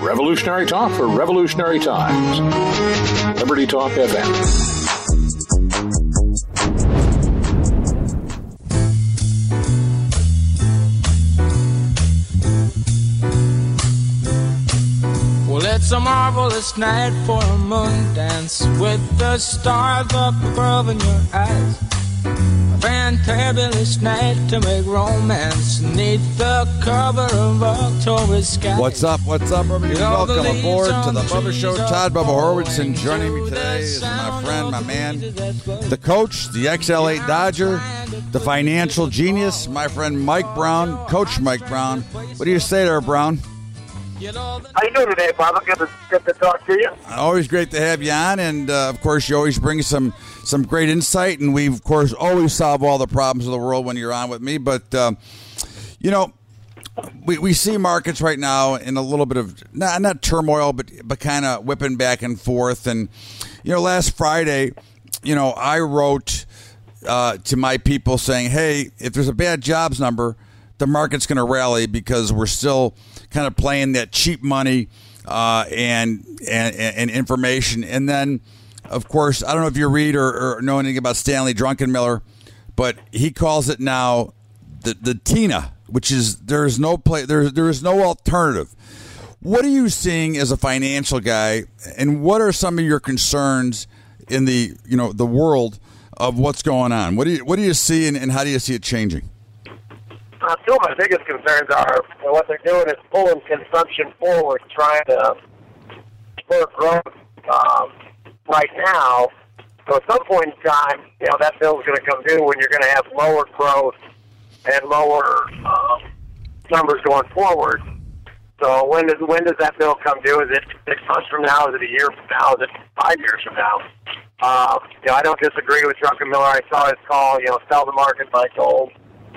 Revolutionary talk for revolutionary times. Liberty Talk FM. Well, it's a marvelous night for a moon dance with the stars up above in your eyes. A fantabulous night to make romance neath the cover of October's sky. What's up, everybody? Welcome aboard to the Bubba Show. Todd Bubba Horwitz, and joining me today is my friend, my man, the coach, the XL8 Dodger, the financial genius, my friend Mike Brown, Coach Mike Brown. What do you say there, Brown? How you doing today, Bob? Good to talk to you. Always great to have you on, and of course, you always bring some great insight, and we, of course, always solve all the problems of the world when you're on with me. But we see markets right now in a little bit of not turmoil, but kind of whipping back and forth. And last Friday, I wrote to my people saying, "Hey, if there's a bad jobs number, the market's going to rally because we're still kind of playing that cheap money and information." And then, of course, I don't know if you read or know anything about Stanley Druckenmiller, but he calls it now the TINA, which is there is no alternative. What are you seeing as a financial guy, and what are some of your concerns in the the world of what's going on? What do you see, and how do you see it changing? Two of my biggest concerns are what they're doing is pulling consumption forward, trying to spur growth right now. So at some point in time, that bill's going to come due when you're going to have lower growth and lower numbers going forward. So when does that bill come due? Is it 6 months from now? Is it a year from now? Is it 5 years from now? I don't disagree with Druckenmiller. I saw his call, sell the market by gold.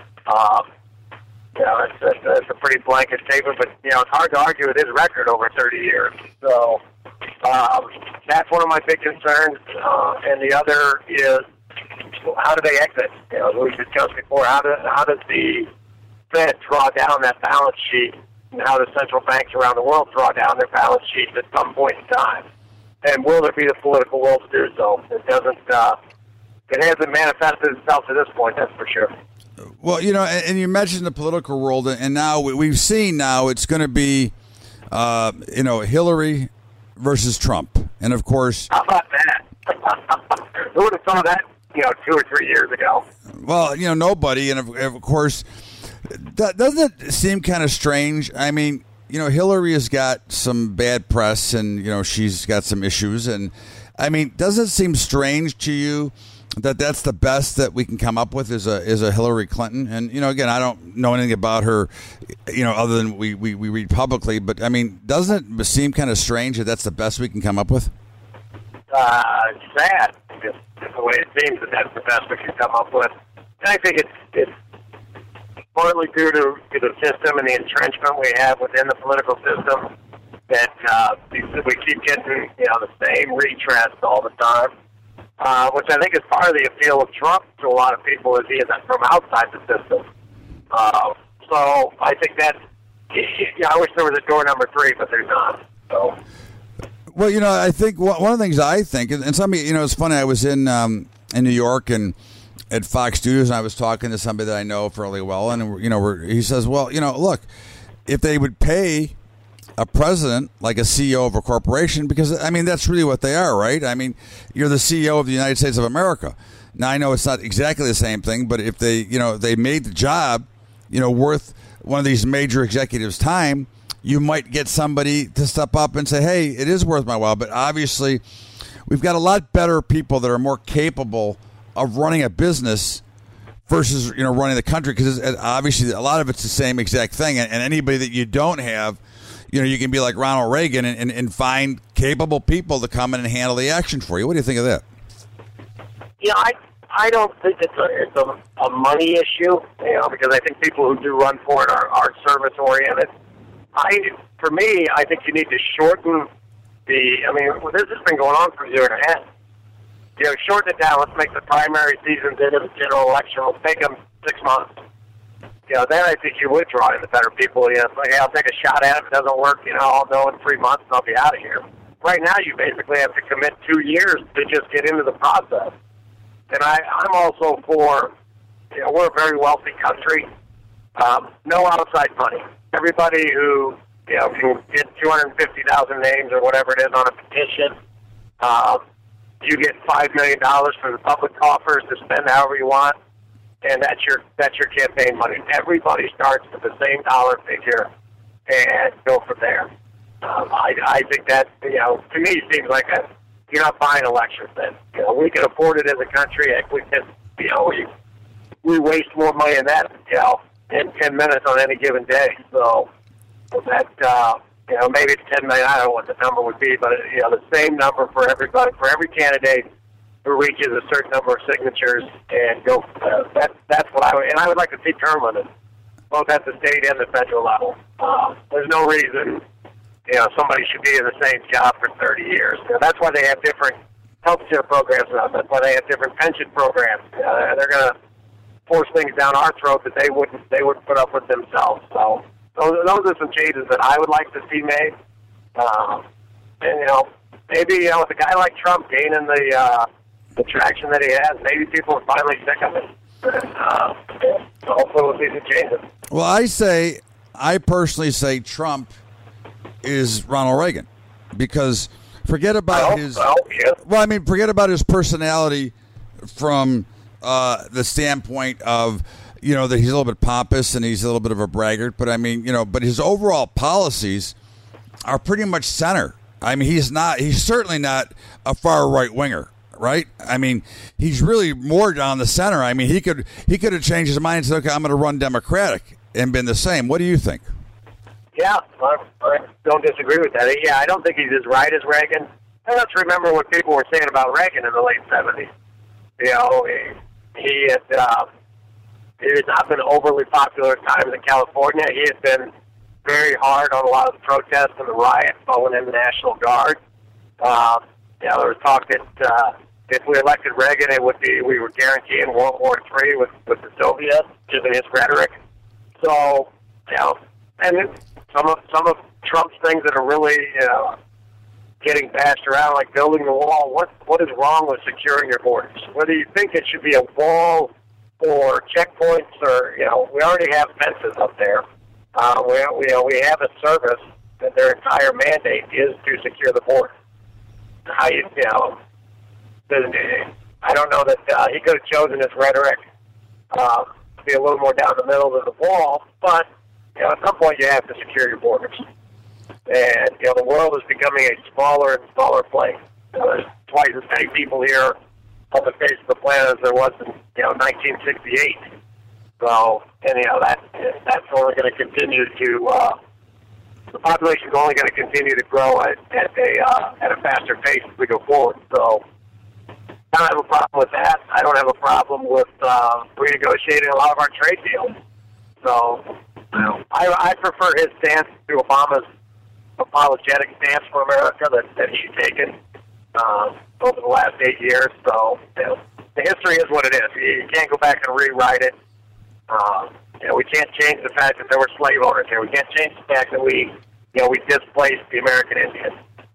It's a pretty blanket statement, but it's hard to argue with his record over 30 years. So that's one of my big concerns. And the other is, how do they exit? We discussed before. How does the Fed draw down that balance sheet, and how do central banks around the world draw down their balance sheets at some point in time? And will there be the political will to do so? It hasn't manifested itself to this point, that's for sure. Well, and you mentioned the political world, and now we've seen it's going to be, Hillary versus Trump, and of course. How about that? Who would have thought that, 2 or 3 years ago? Well, nobody, and of course, doesn't it seem kind of strange? I mean, Hillary has got some bad press, and she's got some issues, and I mean, doesn't it seem strange to you that's the best that we can come up with is a Hillary Clinton? And again, I don't know anything about her, other than we read publicly. But I mean, doesn't it seem kind of strange that that's the best we can come up with? It's sad. It's the way it seems that's the best we can come up with. And I think it's partly due to the system and the entrenchment we have within the political system that we keep getting the same retreads all the time. Which I think is part of the appeal of Trump to a lot of people, is he is from outside the system. So I think that, I wish there was a door number 3, but there's not. So. Well, I think one of the things I think, and somebody, it's funny, I was in New York and at Fox Studios, and I was talking to somebody that I know fairly well, and he says, well, look, if they would pay a president like a CEO of a corporation, because I mean that's really what they are, right? I mean, you're the CEO of the United States of America. Now I know it's not exactly the same thing, but if they they made the job worth one of these major executives' time, you might get somebody to step up and say, hey, it is worth my while. But obviously we've got a lot better people that are more capable of running a business versus running the country, because obviously a lot of it's the same exact thing, and anybody that you don't have, you can be like Ronald Reagan and find capable people to come in and handle the action for you. What do you think of that? I don't think it's a money issue, because I think people who do run for it are service oriented. For me, I think you need to shorten this has been going on for a year and a half. Shorten it down. Let's make the primary seasons into the general election. Let's make them 6 months. then I think you would draw in the better people. It's like, hey, I'll take a shot at it. If it doesn't work, I'll know in 3 months and I'll be out of here. Right now, you basically have to commit 2 years to just get into the process. And I'm also for, we're a very wealthy country. No outside money. Everybody who, can get 250,000 names or whatever it is on a petition, you get $5 million from the public coffers to spend however you want, and that's your campaign money. Everybody starts with the same dollar figure and go from there. I think that, to me, seems like you're not buying elections. Then we can afford it as a country. We can, we waste more money than that, in 10 minutes on any given day. So that, maybe it's 10 million. I don't know what the number would be, but the same number for everybody, for every candidate who reaches a certain number of signatures, and go. That's what I would like to see term limits, both at the state and the federal level. There's no reason. Somebody should be in the same job for 30 years. That's why they have different health care programs now. That's why they have different pension programs. They're going to force things down our throat that they wouldn't put up with themselves. So those are some changes that I would like to see made. And maybe with a guy like Trump gaining the traction that he has, maybe people are finally sick of it. Hopefully we'll see some changes. Well, I personally say Trump is Ronald Reagan, because forget about forget about his personality from the standpoint of that he's a little bit pompous and he's a little bit of a braggart, but but his overall policies are pretty much center. He's certainly not a far right winger, right? He's really more down the center. He could have changed his mind and said, okay, I'm going to run Democratic, and been the same. What do you think? Yeah, I don't disagree with that. Yeah, I don't think he's as right as Reagan. Let's remember what people were saying about Reagan in the late 70s. He had not been overly popular at times in California. He had been very hard on a lot of the protests and the riots following in the National Guard. There was talk that if we elected Reagan, we were guaranteeing World War III with the Soviets, given his rhetoric. So, and some of Trump's things that are really, getting bashed around, like building the wall. What is wrong with securing your borders? Whether you think it should be a wall or checkpoints, or we already have fences up there. We have a service that their entire mandate is to secure the border. I don't know that he could have chosen his rhetoric to be a little more down the middle than the wall, but at some point you have to secure your borders. And the world is becoming a smaller and smaller place. There's twice as many people here on the face of the planet as there was in 1968. So, and that's only going to continue to the population is only going to continue to grow at a faster pace as we go forward. So, I don't have a problem with that. I don't have a problem with renegotiating a lot of our trade deals. So, I prefer his stance to Obama's apologetic stance for America that he's taken over the last 8 years. So, the history is what it is. You can't go back and rewrite it. We can't change the fact that there were slave owners here. We can't change the fact that we displaced the American Indians.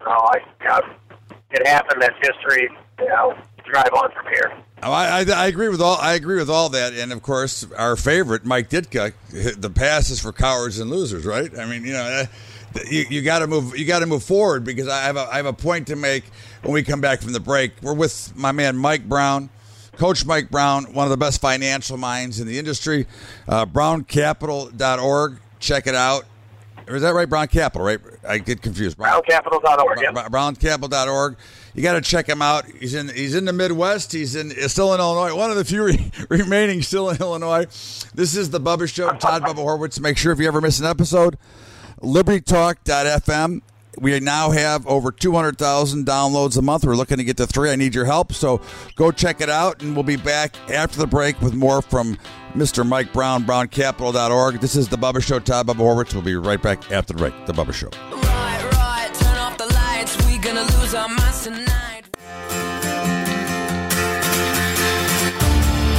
It happened. That's history. Drive on from here. I agree with all that, and of course, our favorite Mike Ditka. The past is for cowards and losers, right? You got to move. You got to move forward, because I have a point to make when we come back from the break. We're with my man Mike Brown, Coach Mike Brown, one of the best financial minds in the industry. BrownCapital.org. Check it out. Or is that right? Brown Capital, right? I get confused. BrownCapital.org. Yep. BrownCapital.org. You got to check him out. He's in the Midwest. He's still in Illinois. One of the few remaining still in Illinois. This is the Bubba Show. Todd Bubba Horwitz. Make sure if you ever miss an episode, LibertyTalk.fm. We now have over 200,000 downloads a month. We're looking to get to 3. I need your help. So go check it out, and we'll be back after the break with more from Mr. Mike Brown, BrownCapital.org. This is the Bubba Show. Todd Bubba Horwitz. We'll be right back after the break. The Bubba Show. Right. Turn off the lights. We gonna lose our minds tonight.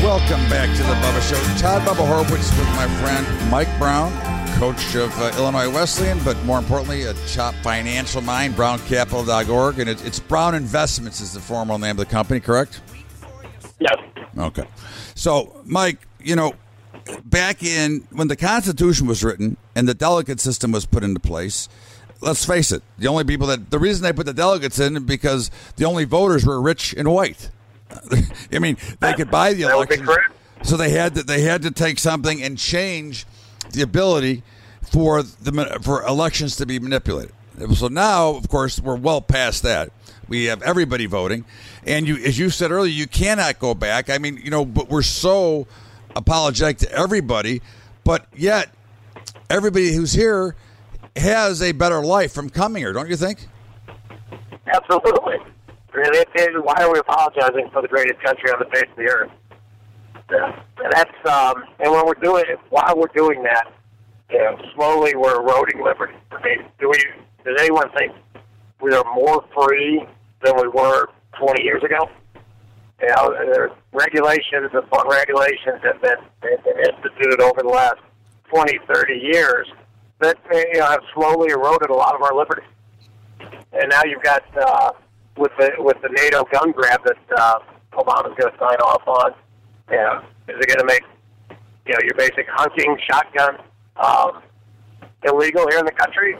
Welcome back to the Bubba Show. Todd Bubba Horwitz with my friend Mike Brown, coach of Illinois Wesleyan, but more importantly, a top financial mind, browncapital.org. And it's Brown Investments is the formal name of the company, correct? Yes. Okay. So, Mike, back in when the Constitution was written and the delegate system was put into place, let's face it, the reason they put the delegates in is because the only voters were rich and white. I mean, they could buy the election, so they had to take something and change the ability for elections to be manipulated. So now, of course, we're well past that. We have everybody voting, and as you said earlier, you cannot go back. I mean, but we're so apologetic to everybody, but yet everybody who's here has a better life from coming here, don't you think? Absolutely. Really, why are we apologizing for the greatest country on the face of the earth? Yeah. And that's and when we're doing it, while we're doing that, slowly we're eroding liberty. I mean, does anyone think we are more free than we were 20 years ago? There's regulations upon regulations that have been instituted over the last 20, 30 years that have slowly eroded a lot of our liberty. And now you've got with the NATO gun grab that Obama's going to sign off on. Is it going to make your basic hunting shotgun illegal here in the country?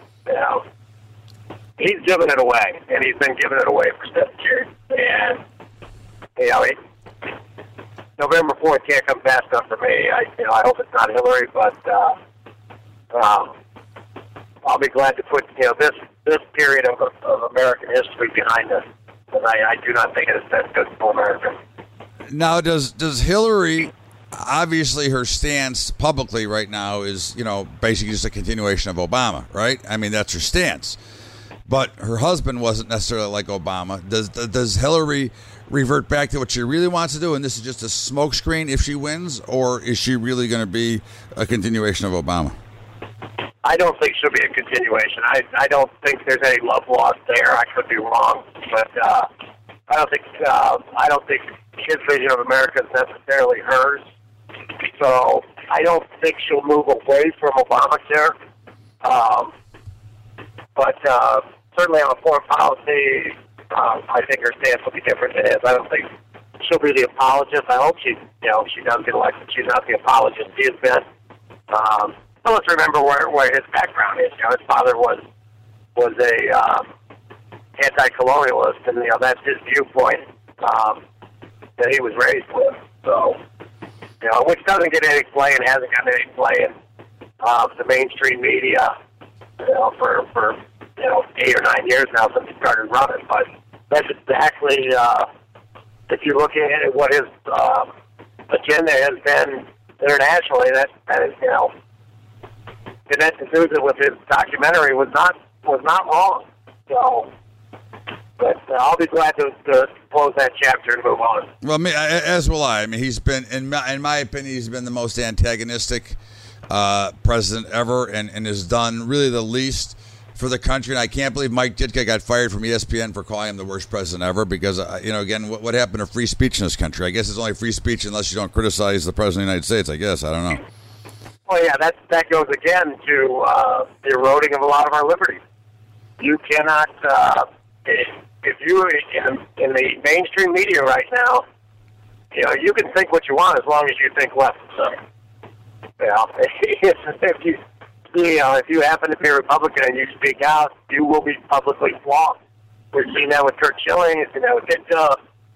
He's giving it away, and he's been giving it away for 7 years. And November 4th can't come fast enough for me. I hope it's not Hillary, but I'll be glad to put this period of American history behind us. And I do not think that's good for America. Now, does Hillary, obviously her stance publicly right now is, basically just a continuation of Obama, right? I mean, that's her stance. But her husband wasn't necessarily like Obama. Does Hillary revert back to what she really wants to do, and this is just a smokescreen if she wins, or is she really going to be a continuation of Obama? I don't think she'll be a continuation. I don't think there's any love lost there. I could be wrong, but I don't think his vision of America is necessarily hers. So I don't think she'll move away from Obamacare. But certainly on foreign policy, I think her stance will be different than his. I don't think she'll be the apologist. I hope she does get elected. She's not the apologist he has been. So let's remember where his background is. His father was a anti-colonialist, and that's his viewpoint that he was raised with. So, which doesn't get any play and hasn't gotten any play in the mainstream media, for 8 or 9 years now since he started running. But that's exactly if you're looking at what his agenda has been internationally, that is connected to it with his documentary was not wrong. So, but I'll be glad to close that chapter and move on. Well, as will I. I mean, he's been, in my opinion, he's been the most antagonistic president ever, and has done really the least for the country. And I can't believe Mike Ditka got fired from ESPN for calling him the worst president ever, because, again, what happened to free speech in this country? I guess it's only free speech unless you don't criticize the president of the United States, I guess. I don't know. Well, yeah, that goes again to the eroding of a lot of our liberties. You cannot, if you in the mainstream media right now, you can think what you want as long as you think left. So, if you happen to be a Republican and you speak out, you will be publicly flogged. We've seen that with Kurt Schilling. We've seen that with Ditka.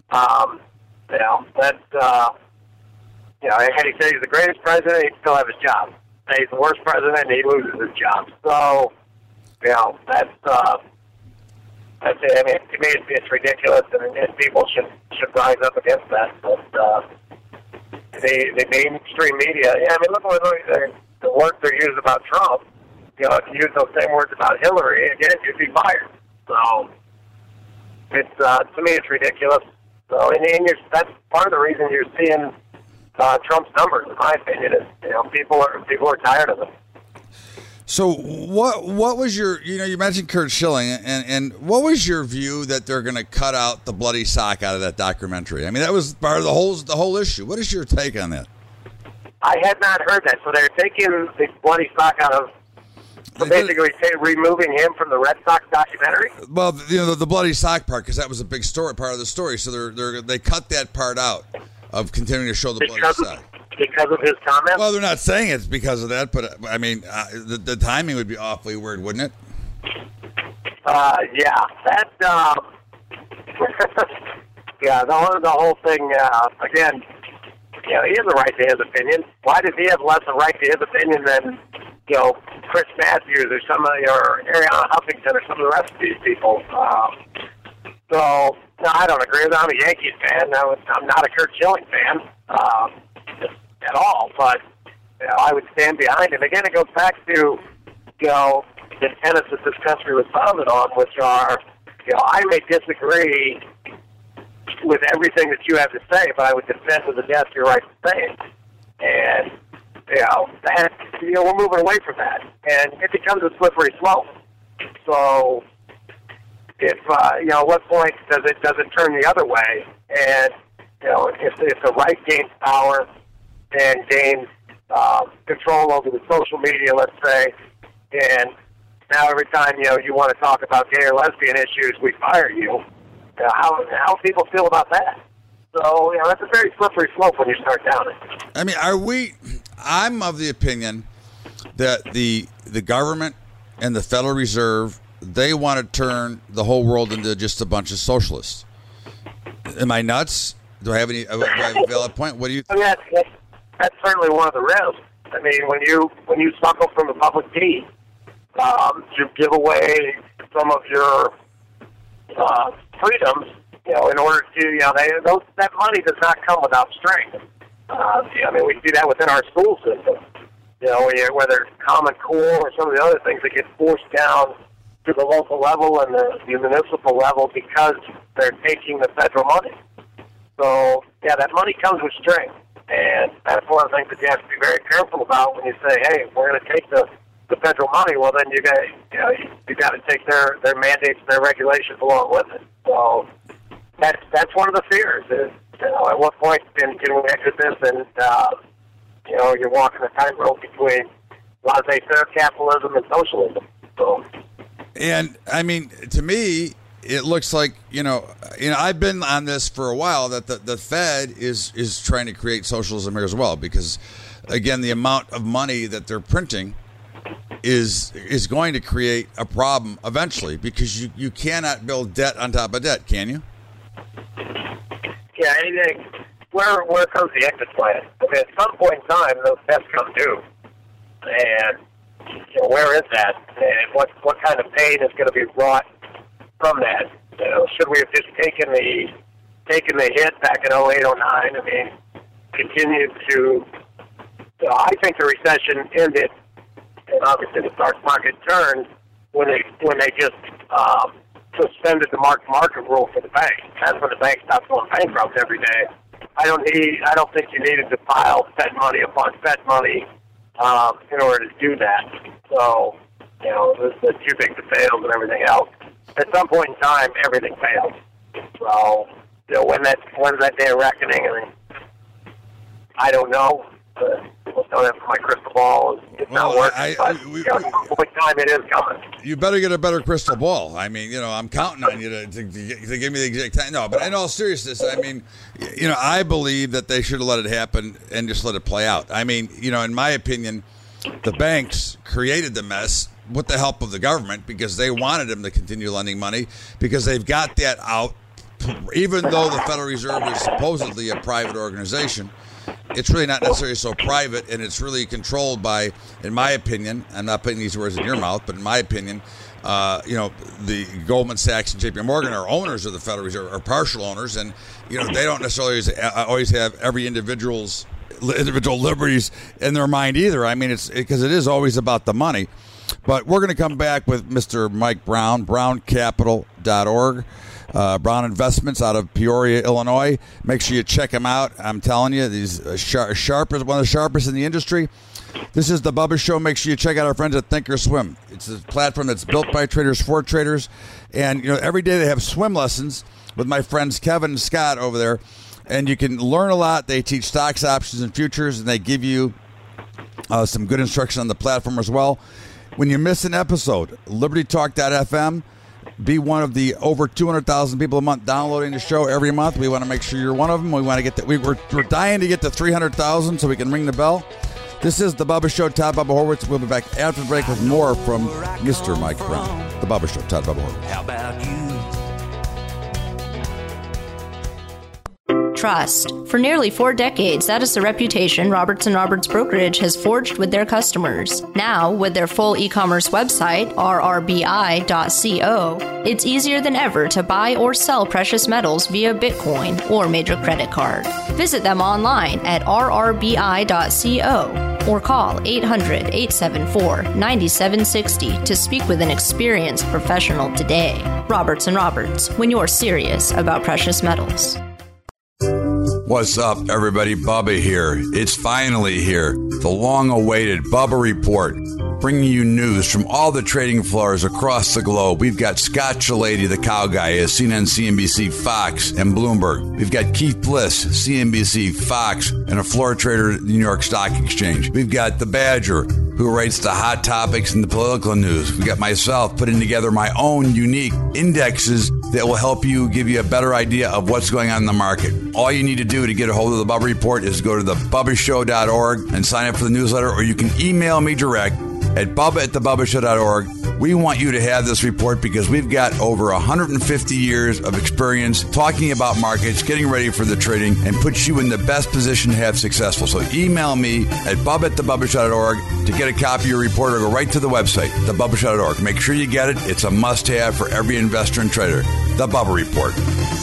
Had he said he's the greatest president, he'd still have his job. And he's the worst president, and he loses his job. So, that's it. I mean, to me, it's ridiculous, and people should rise up against that. But the mainstream media, look the words they're using about Trump. If you use those same words about Hillary, again, you'd be fired. So, it's to me, it's ridiculous. So, and that's part of the reason you're seeing Trump's numbers, in my opinion, is people are tired of him. So what was your, you mentioned Curt Schilling, and what was your view that they're going to cut out the bloody sock out of that documentary? I mean, that was part of the whole issue. What is your take on that? I had not heard that. So they're taking the bloody sock out of, so basically removing him from the Red Sox documentary? Well, the bloody sock part, because that was a big story, part of the story. So they cut that part out of continuing to show the bloody sock. Because of his comments? Well, they're not saying it's because of that, but I mean, the timing would be awfully weird, wouldn't it? Yeah, that. Yeah, the whole thing. Again, he has a right to his opinion. Why does he have less a right to his opinion than Chris Matthews or or Ariana Huffington or some of the rest of these people? So no, I don't agree with him. I'm a Yankees fan. I'm not a Curt Schilling fan. At all, but I would stand behind him. Again, it goes back to the tenets that this country was founded on, which are I may disagree with everything that you have to say, but I would defend to the death your right to say it. And that we're moving away from that, and it becomes a slippery slope. So, if at what point does it turn the other way? And if the right gains power and gains control over the social media, let's say, and now every time you want to talk about gay or lesbian issues, we fire you. How people feel about that? So that's a very slippery slope when you start down it. I mean, I'm of the opinion that the government and the Federal Reserve, they want to turn the whole world into just a bunch of socialists. Am I nuts? Do I have a valid point? What do you think? I mean, that's certainly one of the risks. I mean, when you suckle from the public key, you give away some of your freedoms, in order to, that money does not come without strength. I mean, we see that within our school system. Whether it's Common Core or some of the other things that get forced down to the local level and the municipal level because they're taking the federal money. So, that money comes with strength. And that's one of the things that you have to be very careful about when you say, hey, we're going to take the federal money. Well, then you got to take their mandates and their regulations along with it. So that's one of the fears. Is, at what point can we exit this? And you're walking a tightrope between laissez-faire capitalism and socialism. So. And I mean, to me, it looks like I've been on this for a while that the Fed is trying to create socialism here as well, because again, the amount of money that they're printing is going to create a problem eventually, because you cannot build debt on top of debt, can you? Yeah, anything. Where comes the exit plan? I mean, at some point in time, those debts come due, and where is that? And what kind of pain is going to be brought from that? Should we have just taken the hit back in 08, 09? I mean, continued to. I think the recession ended, and obviously the stock market turned when they just suspended the market rule for the bank. That's when the bank stopped going bankrupt every day. I don't think you needed to pile Fed money upon Fed money in order to do that. So, the too big to fail and everything else. At some point in time, everything fails. So, when's that day of reckoning? I mean, I don't know. Don't have my crystal ball. It's not working. At some point in time, it is coming. You better get a better crystal ball. I mean, I'm counting on you to give me the exact time. No, but in all seriousness, I mean, I believe that they should have let it happen and just let it play out. I mean, in my opinion, the banks created the mess with the help of the government because they wanted them to continue lending money, because they've got that out. Even though the Federal Reserve is supposedly a private organization, it's really not necessarily so private, and it's really controlled by, in my opinion, I'm not putting these words in your mouth, but in my opinion, the Goldman Sachs and JP Morgan are owners of the Federal Reserve, are partial owners, and they don't necessarily always have every individual liberties in their mind either. I mean, it's because it is always about the money. But we're going to come back with Mr. Mike Brown, browncapital.org. Brown Investments out of Peoria, Illinois. Make sure you check him out. I'm telling you, he's one of the sharpest in the industry. This is the Bubba Show. Make sure you check out our friends at Thinkorswim. It's a platform that's built by traders for traders. And, every day they have swim lessons with my friends Kevin and Scott over there. And you can learn a lot. They teach stocks, options, and futures, and they give you some good instruction on the platform as well. When you miss an episode, LibertyTalk.fm, be one of the over 200,000 people a month downloading the show every month. We want to make sure you're one of them. We want to get that. We're dying to get to 300,000 so we can ring the bell. This is the Bubba Show. Todd Bubba Horwitz. We'll be back after the break with more from Mr. Mike Brown. The Bubba Show. Todd Bubba Horwitz. How about you? Trust. For nearly 4 decades, that is the reputation Roberts & Roberts Brokerage has forged with their customers. Now, with their full e-commerce website, rrbi.co, it's easier than ever to buy or sell precious metals via Bitcoin or major credit card. Visit them online at rrbi.co or call 800-874-9760 to speak with an experienced professional today. Roberts & Roberts, when you're serious about precious metals. What's up, everybody? Bubba here. It's finally here. The long-awaited Bubba Report, bringing you news from all the trading floors across the globe. We've got Scott Chilady, the cow guy, at CNN, CNBC, Fox, and Bloomberg. We've got Keith Bliss, CNBC, Fox, and a floor trader at the New York Stock Exchange. We've got the Badger, who writes the hot topics and the political news. We got myself putting together my own unique indexes that will help you, give you a better idea of what's going on in the market. All you need to do to get a hold of the Bubba Report is go to thebubbashow.org and sign up for the newsletter, or you can email me direct at bubba@thebubbashow.org. We want you to have this report because we've got over 150 years of experience talking about markets, getting ready for the trading, and puts you in the best position to have successful. So email me at bubba@thebubbashow.org to get a copy of your report, or go right to the website, thebubbashow.org. Make sure you get it. It's a must-have for every investor and trader. The Bubba Report.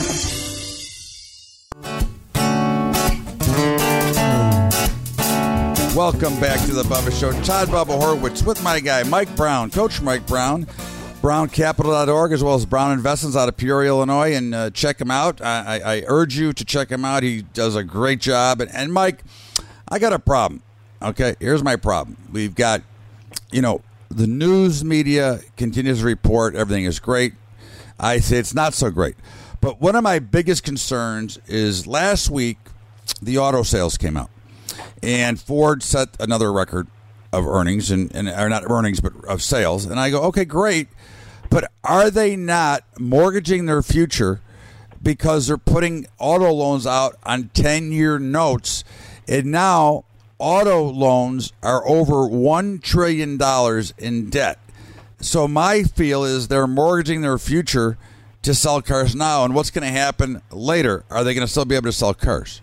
Welcome back to the Bubba Show. Todd Bubba Horwitz with my guy, Mike Brown, Coach Mike Brown, browncapital.org, as well as Brown Investments out of Peoria, Illinois, and check him out. I urge you to check him out. He does a great job. And Mike, I got a problem. Okay, here's my problem. We've got, the news media continues to report everything is great. I say it's not so great. But one of my biggest concerns is last week, the auto sales came out. And Ford set another record of earnings, or not earnings, but of sales. And I go, okay, great. But are they not mortgaging their future because they're putting auto loans out on 10-year notes? And now auto loans are over $1 trillion in debt. So my feel is they're mortgaging their future to sell cars now. And what's going to happen later? Are they going to still be able to sell cars?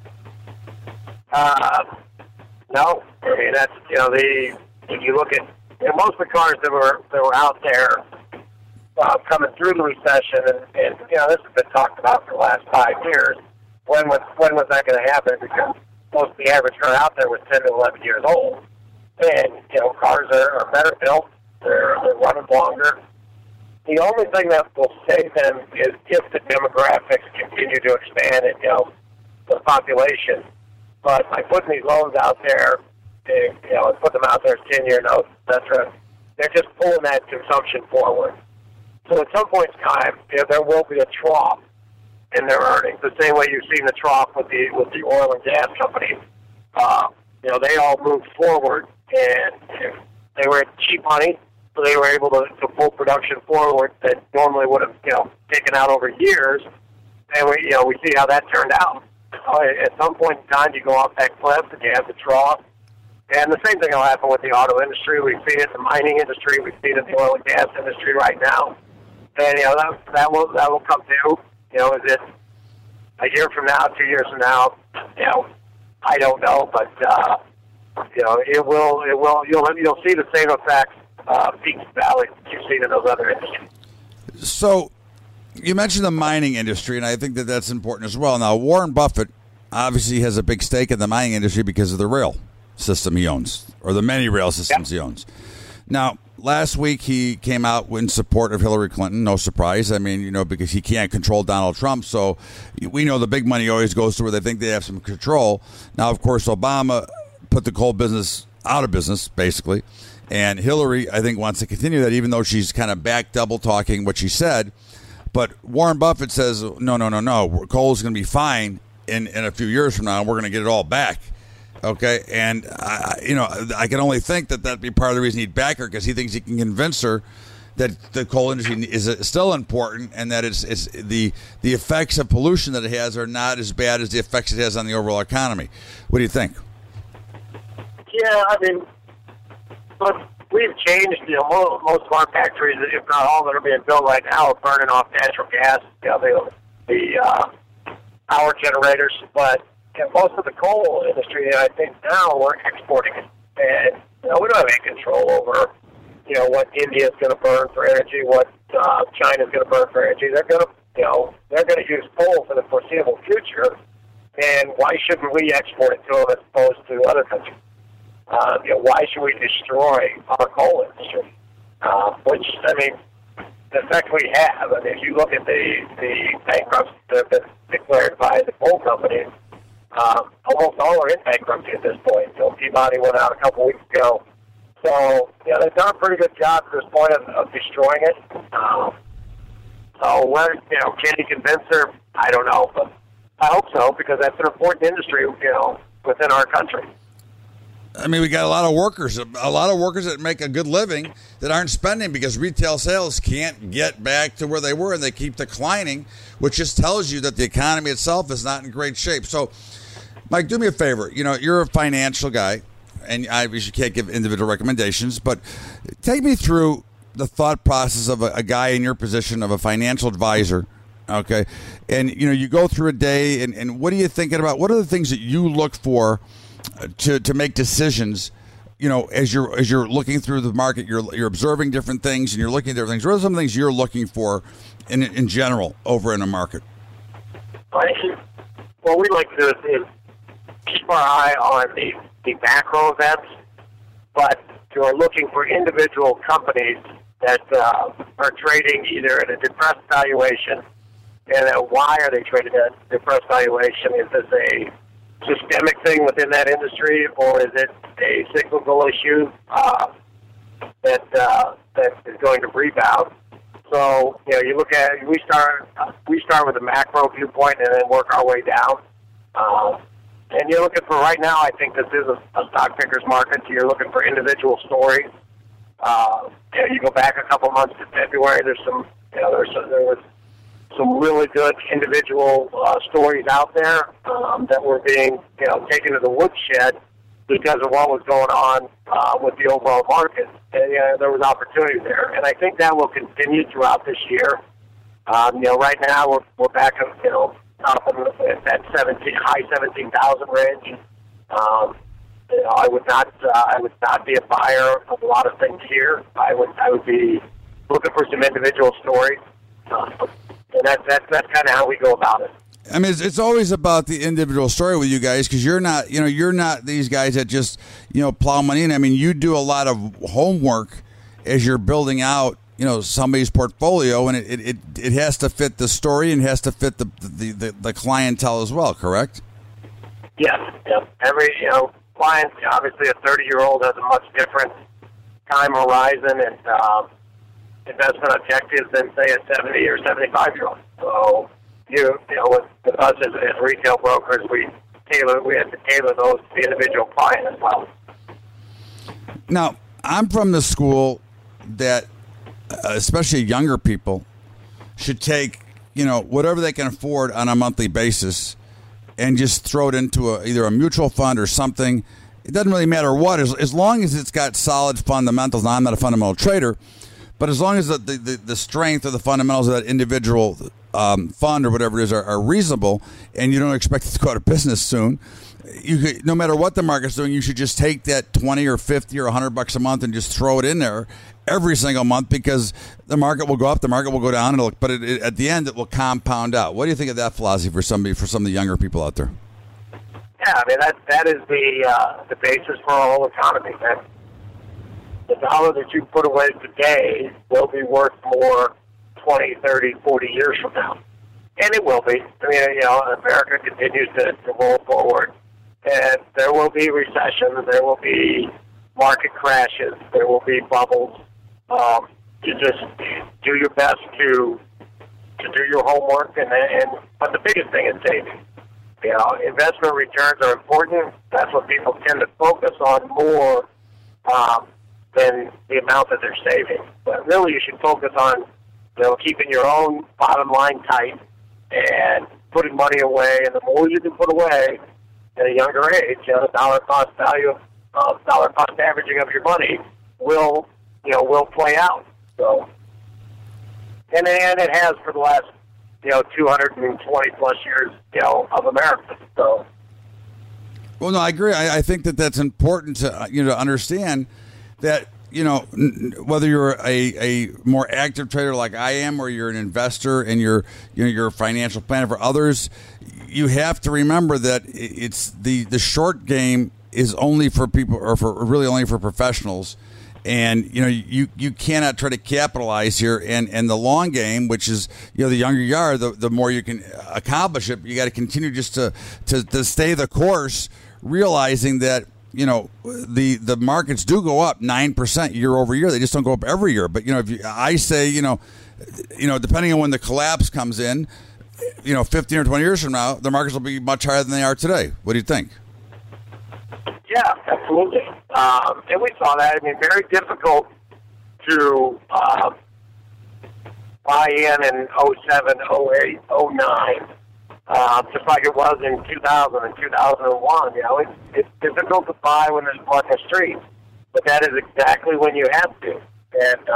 No, I mean that's if you look at most of the cars that were out there coming through the recession, and this has been talked about for the last 5 years. When was that going to happen? Because most of the average car out there was 10 to 11 years old, and cars are better built, they're running longer. The only thing that will save them is if the demographics continue to expand and the population. But by putting these loans out there, and put them out there as 10-year notes, etc., they're just pulling that consumption forward. So at some point in time, there will be a trough in their earnings, the same way you've seen the trough with the oil and gas companies. They all moved forward, and they were at cheap money, so they were able to pull production forward that normally would have taken out over years. And we see how that turned out. At some point in time, you go off that cliff and you have the trough. And the same thing will happen with the auto industry. We've seen it in the mining industry. We've seen it in the oil and gas industry right now. And that will come due. Is it a year from now, 2 years from now? I don't know, but it will. You'll see the same effects, peaks and valleys that you've seen in those other industries. So you mentioned the mining industry, and I think that that's important as well. Now, Warren Buffett obviously has a big stake in the mining industry because of the rail system he owns, or the many rail systems he owns. Now, last week he came out in support of Hillary Clinton. No surprise. I mean, because he can't control Donald Trump. So we know the big money always goes to where they think they have some control. Now, of course, Obama put the coal business out of business, basically. And Hillary, I think, wants to continue that, even though she's kind of back double talking what she said. But Warren Buffett says, no. Coal is going to be fine in a few years from now, and we're going to get it all back. Okay, and I can only think that that'd be part of the reason he'd back her, because he thinks he can convince her that the coal industry is still important, and that it's the effects of pollution that it has are not as bad as the effects it has on the overall economy. What do you think? Yeah, I mean, look, we've changed. Most of our factories, if not all that are being built right now, are burning off natural gas. The power generators, but most of the coal industry, I think now we're exporting it, and we don't have any control over what India is going to burn for energy, what China is going to burn for energy. They're going to use coal for the foreseeable future, and why shouldn't we export it to them as opposed to other countries? Why should we destroy our coal industry? Which, I mean, the effect we have. I mean, if you look at the bankruptcy that have been declared by the coal companies, almost all are in bankruptcy at this point. Peabody went out a couple weeks ago. So, they've done a pretty good job at this point of destroying it. Can he convince her? I don't know, but I hope so, because that's an important industry, within our country. I mean, we got a lot of workers that make a good living that aren't spending because retail sales can't get back to where they were, and they keep declining, which just tells you that the economy itself is not in great shape. So, Mike, do me a favor. You're a financial guy, and I obviously can't give individual recommendations, but take me through the thought process of a guy in your position of a financial advisor, okay? And, you go through a day, and what are you thinking about? What are the things that you look for to make decisions, as you're looking through the market, you're observing different things, and you're looking at different things? What are some things you're looking for in general over in a market? What we like to do is keep our eye on the macro events, but you're looking for individual companies that are trading either at a depressed valuation, and why are they trading at a depressed valuation? Is this a systemic thing within that industry, or is it a cyclical issue that is going to rebound? So you look at we start with a macro viewpoint and then work our way down. And you're looking for right now. I think this is a stock picker's market. So you're looking for individual stories. You go back a couple months to February. There was some really good individual stories out there that were being taken to the woodshed because of what was going on with the overall market. And there was opportunity there, and I think that will continue throughout this year. Right now we're back up up in that high 17,000 range. I would not be a buyer of a lot of things here. I would be looking for some individual stories. And that's kind of how we go about it. I mean, it's always about the individual story with you guys, because you're not these guys that just plow money in. I mean, you do a lot of homework as you're building out somebody's portfolio, and it has to fit the story and has to fit the clientele as well. Correct? Yes. Yep. Every client, obviously, a 30-year-old has a much different time horizon and investment objectives than, say, a 70 or 75-year-old. So, with us as retail brokers, we have to tailor those to the individual client as well. Now, I'm from the school that, especially younger people, should take, whatever they can afford on a monthly basis and just throw it into either a mutual fund or something. It doesn't really matter what, as long as it's got solid fundamentals. Now, I'm not a fundamental trader, but as long as the strength of the fundamentals of that individual fund or whatever it is are reasonable, and you don't expect it to go out of business soon, no matter what the market's doing, you should just take that $20 or $50 or $100 a month and just throw it in there every single month, because the market will go up, the market will go down, but at the end it will compound out. What do you think of that philosophy for some of the younger people out there? Yeah, I mean that is the basis for our whole economy. That the dollar that you put away today will be worth more 20, 30, 40 years from now. And it will be. I mean, America continues to roll forward. And there will be recession. There will be market crashes. There will be bubbles. You just do your best to do your homework, but the biggest thing is saving. You know, investment returns are important. That's what people tend to focus on more than the amount that they're saving. But really, you should focus on, you know, keeping your own bottom line tight and putting money away. And the more you can put away at a younger age, you know, the dollar cost averaging of your money will play out. So, and it has for the last, 220 plus years, of America. So. Well, no, I agree. I think that's important to to understand that whether you're a more active trader like I am, or you're an investor and you're a financial planner for others, you have to remember that it's the short game is only for people, or really only for professionals. And you cannot try to capitalize here, and the long game, which is the younger you are, the more you can accomplish it. You got to continue just to stay the course, realizing that the markets do go up 9% year over year. They just don't go up every year. But I say depending on when the collapse comes in, 15 or 20 years from now, the markets will be much higher than they are today. What do you think? Yeah, absolutely. And we saw that. I mean, very difficult to buy in 07, 08, 09, just like it was in 2000 and 2001. It's difficult to buy when there's blood in the street, but that is exactly when you have to. And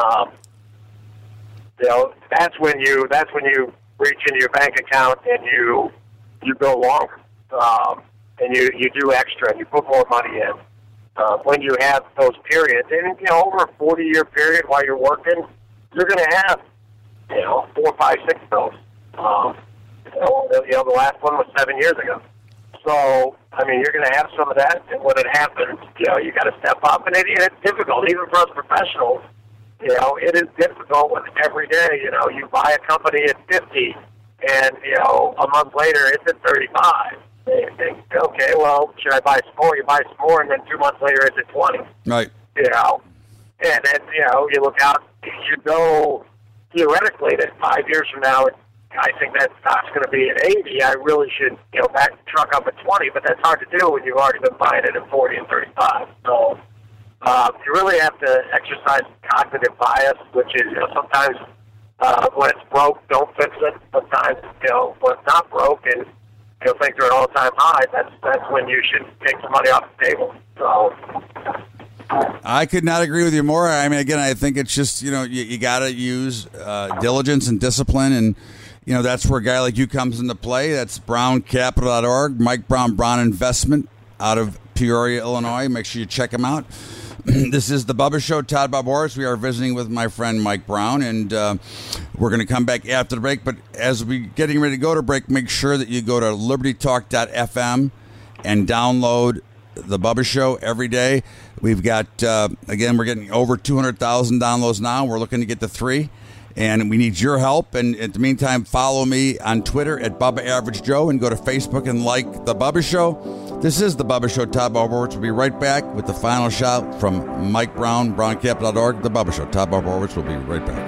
that's when you reach into your bank account and you go longer. And you do extra, and you put more money in when you have those periods. And over a 40-year period while you're working, you're going to have 4, 5, 6 of those. The last one was 7 years ago. So I mean, you're going to have some of that. And when it happens, you got to step up, and it's difficult even for us professionals. It is difficult when every day you buy a company at 50, and a month later it's at 35. You think, okay, well, should I buy some more? You buy some more, and then 2 months later it's at 20. Right. And then, you look out, you know, theoretically that 5 years from now, I think that stock's going to be at 80. I really should, back the truck up at 20, but that's hard to do when you've already been buying it at 40 and 35. So you really have to exercise cognitive bias, which is, sometimes when it's broke, don't fix it. Sometimes, when it's not broke and things are at all-time high, that's when you should take some money off the table. So I could not agree with you more. I mean, again, I think it's just, you got to use diligence and discipline, and, that's where a guy like you comes into play. That's browncapital.org, Mike Brown, Brown Investment out of Peoria, Illinois. Make sure you check him out. This is the Bubba Show. Todd Bob Horowitz. We are visiting with my friend Mike Brown, and we're going to come back after the break. But as we're getting ready to go to break, make sure that you go to libertytalk.fm and download the Bubba Show every day. We've got, again, we're getting over 200,000 downloads now. We're looking to get to 3, and we need your help. And in the meantime, follow me on Twitter at Bubba Average Joe, and go to Facebook and like the Bubba Show. This is the Bubba Show. Todd Bob Horowitz will be right back with the final shout from Mike Brown, browncapital.org, the Bubba Show. Todd Bob Horowitz will be right back.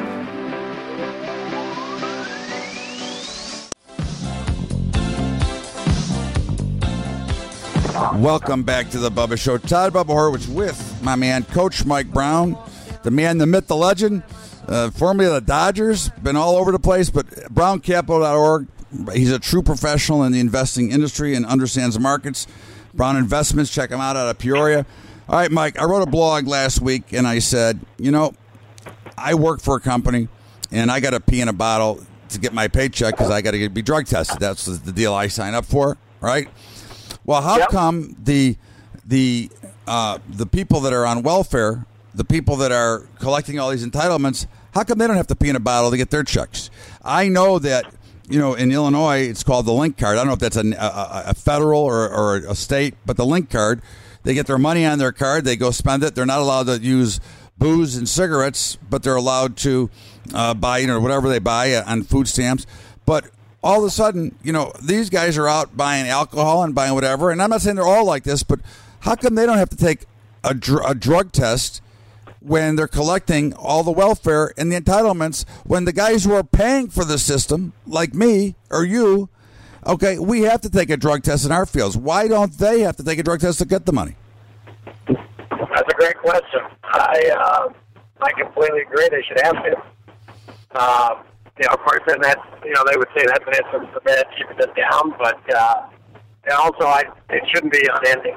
Welcome back to the Bubba Show. Todd Bob Horowitz with my man, Coach Mike Brown, the man, the myth, the legend, formerly of the Dodgers, been all over the place, but browncapital.org. He's a true professional in the investing industry and understands the markets. Brown Investments, check him out of Peoria. All right, Mike, I wrote a blog last week, and I said, I work for a company, and I got to pee in a bottle to get my paycheck because I got to be drug tested. That's the deal I signed up for, right? Well, how come the people that are on welfare, the people that are collecting all these entitlements, how come they don't have to pee in a bottle to get their checks? I know that, in Illinois, it's called the Link Card. I don't know if that's a federal or a state, but the Link Card, they get their money on their card, they go spend it. They're not allowed to use booze and cigarettes, but they're allowed to buy, whatever they buy on food stamps. But all of a sudden, these guys are out buying alcohol and buying whatever. And I'm not saying they're all like this, but how come they don't have to take a drug test when they're collecting all the welfare and the entitlements, when the guys who are paying for the system, like me or you, okay, we have to take a drug test in our fields. Why don't they have to take a drug test to get the money? That's a great question. I completely agree. They should have to. Of course, then that they would say that's an instance of that keeping it down, but and also it shouldn't be unending.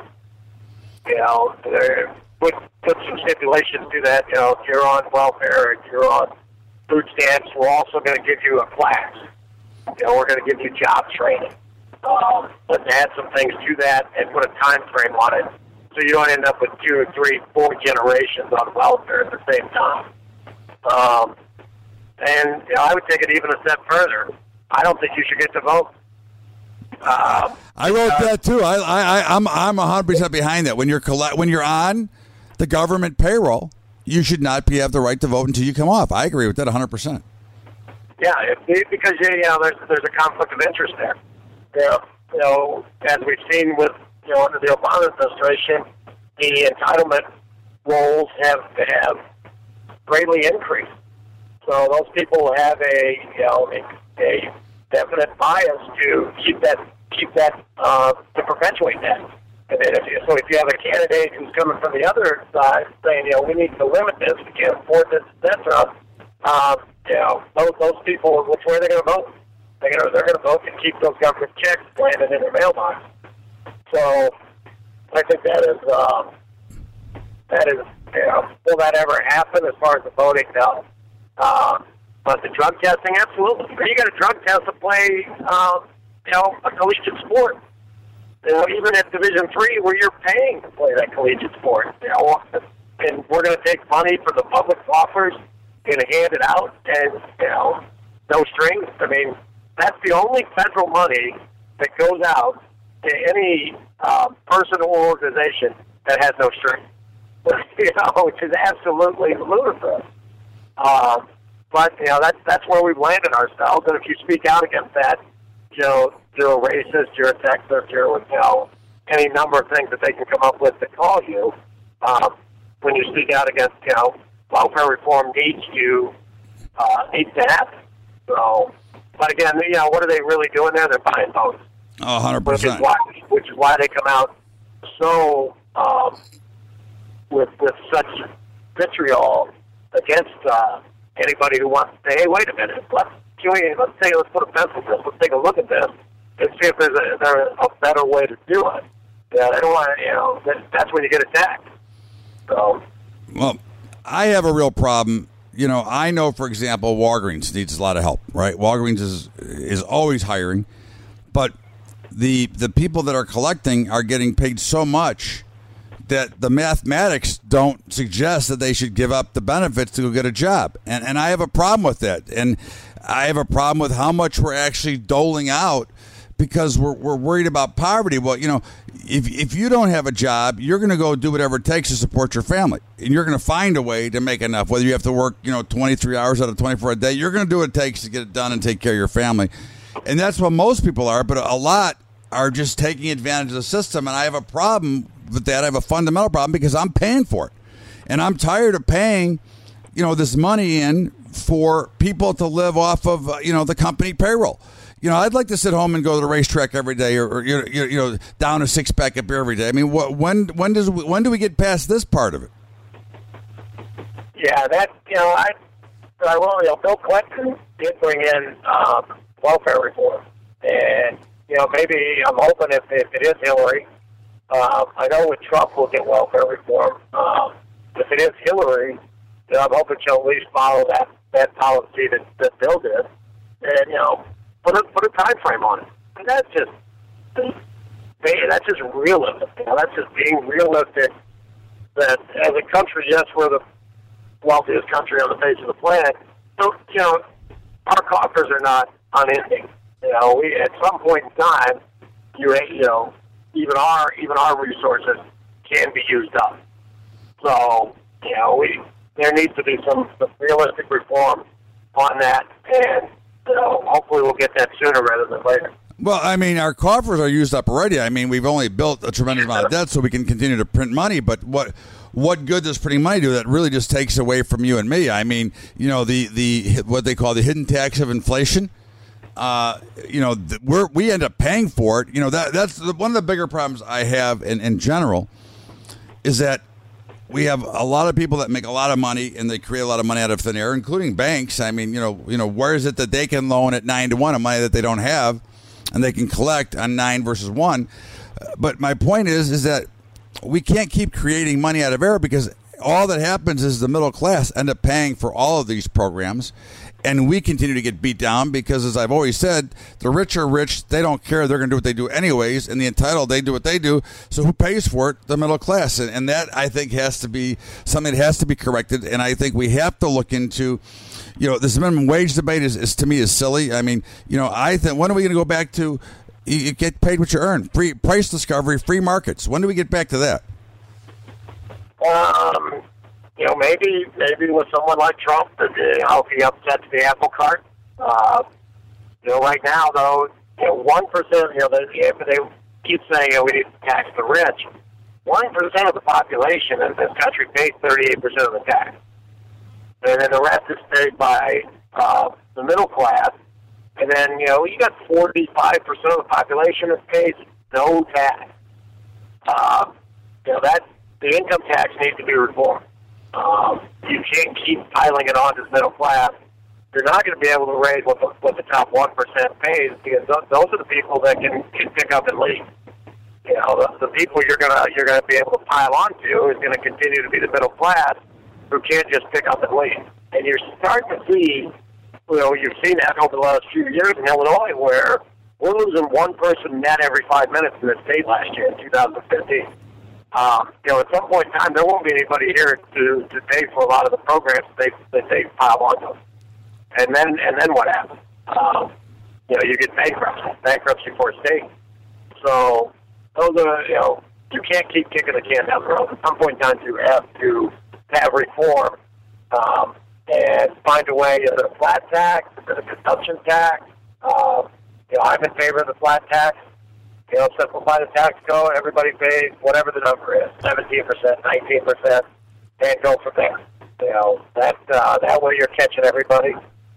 Put some stipulations to that. If you're on welfare, if you're on food stamps, we're also going to give you a class. We're going to give you job training. Let's add some things to that and put a time frame on it, so you don't end up with 2, 3, 4 generations on welfare at the same time. And I would take it even a step further. I don't think you should get to vote. I wrote that too. I'm 100% behind that. When you're on the government payroll, you should not have the right to vote until you come off. I agree with that 100%. Yeah, because there's a conflict of interest there. As we've seen with under the Obama administration, the entitlement roles have greatly increased. So those people have a definite bias to keep that to perpetuate that. And then if you have a candidate who's coming from the other side saying, we need to limit this, we can't afford this, etc. Those people, which way are they going to vote? They're going to vote and keep those government checks landed in their mailbox. So I think that is will that ever happen as far as the voting? No. But the drug testing, absolutely. You got a drug test to play, a collegiate sport. Even at Division III, where you're paying to play that collegiate sport. And we're going to take money from the public coffers and hand it out, and no strings. I mean, that's the only federal money that goes out to any person or organization that has no strings. Which is absolutely ludicrous. But that's where we've landed ourselves. And if you speak out against that, you're a racist, you're a sexist, you're any number of things that they can come up with to call you. When you speak out against welfare reform needs to happen. So, but again, what are they really doing there? They're buying votes. 100%. Which is why they come out so with such vitriol against anybody who wants to say, hey, wait a minute, let's put a pencil to this, let's take a look at this and see if there's a better way to do it. Yeah, they don't want that's when you get attacked. So, well, I have a real problem. I know, for example, Walgreens needs a lot of help, right? Walgreens is always hiring, but the people that are collecting are getting paid so much that the mathematics don't suggest that they should give up the benefits to go get a job. And I have a problem with that. And I have a problem with how much we're actually doling out because we're worried about poverty. Well, if you don't have a job, you're going to go do whatever it takes to support your family. And you're going to find a way to make enough. Whether you have to work, 23 hours out of 24 a day, you're going to do what it takes to get it done and take care of your family. And that's what most people are. But a lot are just taking advantage of the system. And I have a problem with that. I have a fundamental problem because I'm paying for it. And I'm tired of paying, this money in for people to live off of, the company payroll. I'd like to sit home and go to the racetrack every day or down a six-pack of beer every day. I mean, when do we get past this part of it? Yeah, that, Bill Clinton did bring in welfare reform. And, maybe I'm hoping if it is Hillary, I know with Trump we'll get welfare reform. If it is Hillary, I'm hoping she'll at least follow that policy that Bill did. And, put a time frame on it. And that's just realism. That's just being realistic that as a country, yes, we're the wealthiest country on the face of the planet. So, our coffers are not unending. We at some point in time, even our resources can be used up. So, there needs to be some realistic reform on that, and hopefully we'll get that sooner rather than later. Well, I mean, our coffers are used up already. I mean, we've only built a tremendous amount of debt so we can continue to print money. But what good does printing money do? That really just takes away from you and me. I mean, you know, the what they call the hidden tax of inflation. You know, we end up paying for it. You know, that's one of the bigger problems I have in general is that we have a lot of people that make a lot of money and they create a lot of money out of thin air, including banks. I mean, you know, where is it that they can loan at 9-to-1 of money that they don't have, and they can collect on 9 versus 1? But my point is that we can't keep creating money out of air, because all that happens is the middle class end up paying for all of these programs. And we continue to get beat down because, as I've always said, the rich are rich. They don't care. They're going to do what they do anyways. And the entitled, they do what they do. So who pays for it? The middle class. And that, I think, has to be something that has to be corrected. And I think we have to look into, you know, this minimum wage debate is to me, is silly. I mean, you know, I think, when are we going to go back to you get paid what you earn? Free price discovery, free markets. When do we get back to that? You know, maybe with someone like Trump, you know, if he upsets the apple cart. You know, right now, though, you know, 1%, you know, they keep saying, you know, we need to tax the rich. 1% of the population in this country pays 38% of the tax. And then the rest is paid by the middle class. And then, you know, you got 45% of the population that pays no tax. You know, the income tax needs to be reformed. You can't keep piling it on to the middle class. You're not going to be able to raise what the top 1% pays, because those are the people that can pick up and leave. You know, the people you're gonna be able to pile onto is going to continue to be the middle class, who can't just pick up and leave. And you're starting to see, you know, you've seen that over the last few years in Illinois, where we're losing one person net every 5 minutes in the state last year in 2015. You know, at some point in time, there won't be anybody here to pay for a lot of the programs that they pile onto. And then what happens? You know, you get bankruptcy for a state. So those are, you know, you can't keep kicking the can down the road. At some point in time, you have to have reform and find a way, is it a flat tax, is it a consumption tax? You know, I'm in favor of the flat tax. You know, simplify the tax code, everybody pays whatever the number is, 17%, 19%, and go from there. You know, that way you're catching everybody.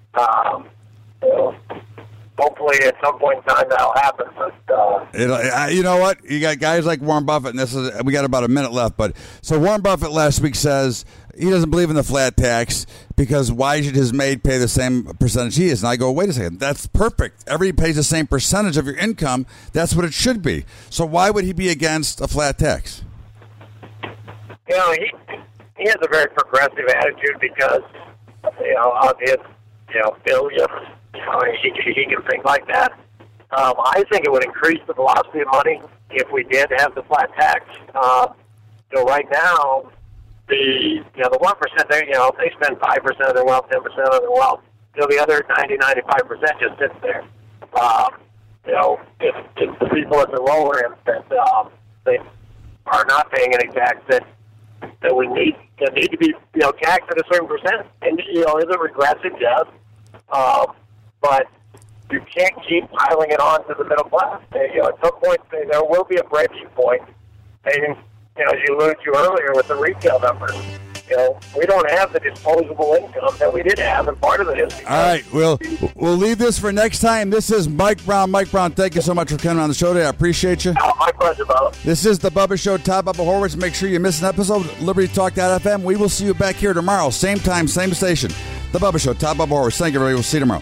You know, hopefully at some point in time that'll happen. But you know what? You got guys like Warren Buffett, and we got about a minute left. But so Warren Buffett last week says he doesn't believe in the flat tax because why should his maid pay the same percentage he is? And I go, wait a second, that's perfect. Everybody pays the same percentage of your income. That's what it should be. So why would he be against a flat tax? You know, he has a very progressive attitude because, you know, of his, you know, billions. You know, he can think like that. I think it would increase the velocity of money if we did have the flat tax. So right now, the 1%, they, you know, they spend 5% of their wealth, 10% of their wealth. You know, the other 95% just sits there. You know, if the people at the lower end that they are not paying any tax that we need to be, you know, taxed at a certain percent, and you know, is it regressive? Yes. But you can't keep piling it on to the middle class. You know, at some point there will be a breaking point. And you know, as you alluded to earlier with the retail numbers, you know, we don't have the disposable income that we did have, and part of it is. All right, we'll leave this for next time. This is Mike Brown. Mike Brown, thank you so much for coming on the show today. I appreciate you. Oh, my pleasure, brother. This is The Bubba Show, Todd Bubba Horwitz. Make sure you miss an episode, LibertyTalk.fm. We will see you back here tomorrow, same time, same station. The Bubba Show, Todd Bubba Horwitz. Thank you, everybody. We'll see you tomorrow.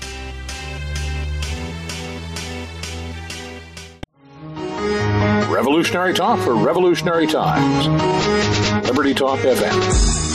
Revolutionary talk for revolutionary times. Liberty Talk FM.